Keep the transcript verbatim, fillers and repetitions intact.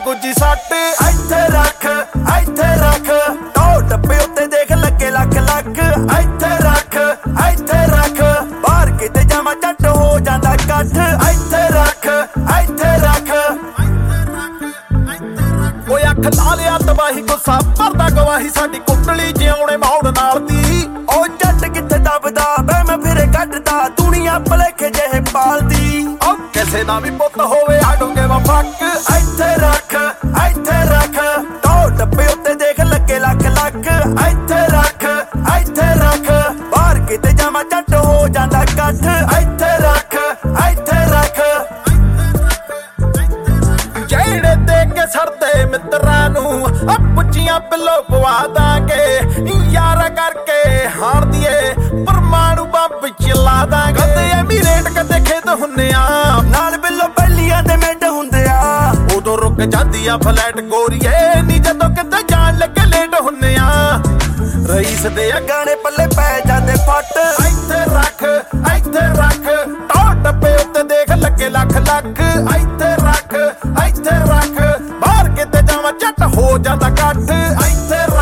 ਗੁੱਜੀ ਸੱਟ ਇੱਥੇ ਰੱਖ ਇੱਥੇ ਰੱਖ ਟੋ ਡੱਬੇ ਉੱਤੇ ਦੇਖ ਲੱਗੇ ਲੱਖ ਲੱਖ ਇੱਥੇ ਰੱਖ ਇੱਥੇ ਰੱਖ ਬਾਹਰ ਕਿਤੇ ਜਾਵਾਂ ਝੱਟ ਹੋ ਜਾਂਦਾ ਇਕੱਠ ਇੱਥੇ ਰੱਖ ਇੱਥੇ ਰੱਖ ਓਏ ਅੱਖ ਲਾ ਲਿਆ ਤਬਾਹੀ ਗੁੱਸਾ ਭਰਦਾ ਗਵਾਹੀ ਸਾਡੀ ਕੁੰਡਲੀ ਜਿਉਣੇ ਮੌੜ ਨਾਲ ਦੀ ਉਹ ਜੱਟ ਕਿੱਥੇ ਦੱਬਦਾ ਬੈ ਮੈਂ ਫਿਰੇ ਕੱਢਦਾ ਦੁਨੀਆ ਭਲੇਖੇ ਜਿਹੇ ਪਾਲਦੀ ਉਹ ਕਿਸੇ ਦਾ ਵੀ ਪੁੱਤ ਹੋਵੇ ਆਡੂਗੇ ਵਾ ਫੱਕ ਇੱਥੇ ਰੱਖ ਇੱਥੇ ਰੱਖ ਟੋ ਡੱਬੇ ਉੱਤੇ ਦੇਖ ਲੱਗੇ ਲੱਖ ਲੱਖ ਇੱਥੇ ਰੱਖ ਇੱਥੇ ਰੱਖ ਬਾਹਰ ਕਿਤੇ ਜਾਵਾਂ ਝੱਟ ਹੋ ਜਾਂਦਾ ਇਕੱਠ ਇੱਥੇ ਰੱਖ ਇੱਥੇ ਰੱਖ ਜਿਹੜੇ ਦੇ ਕੇ ਸਰਦੇ ਮਿੱਤਰਾਂ ਨੂੰ ਆ ਪੁੱਛੀਆਂ ਪਿੱਲੋ ਪਵਾ ਦਾਂਗੇ ਯਾਰਾ ਕਰਕੇ ਹਾਰ ਦੀਏ ਪਰਮਾਣੂ ਬੰਬ ਚਲਾ ਦਾਂਗੇ ਕਦੇ ਐਮੀਰੇਟ ਕਦੇ ਖੇਤ ਹੁੰਨੇ ਆ ਨਾਲ ਬਿੱਲੋ ਪਹਿਲੀਆਂ ਦੇ ਮਿੰਟ ਹੁੰਦੇ ਆ ਉਦੋਂ ਰੁਕ ਜਾਂਦੀ ਆ ਫਲੈਟ ਗੋਰੀਏ ਨੀ ਜਦੋਂ ਕਿਤੇ ਜਾਣ ਲੱਗੇ ਲੇਟ ਹੁੰਨੇ ਆ ਰਈਸ ਦੇ ਗਾਣੇ ਪੱਲੇ ਪੈ ਜਾਂਦੇ ਫੱਟ ਇੱਥੇ ਰੱਖ ਇੱਥੇ ਰੱਖ ਟੋ ਡੱਬੇ ਉੱਤੇ ਦੇਖ ਲੱਗੇ ਲੱਖ ਲੱਖ ਇੱਥੇ ਰੱਖ ਇੱਥੇ ਰੱਖ ਬਾਹਰ ਕਿਤੇ ਜਾਵਾਂ ਝੱਟ ਹੋ ਜਾਂਦਾ ਕੱਠ ਇੱਥੇ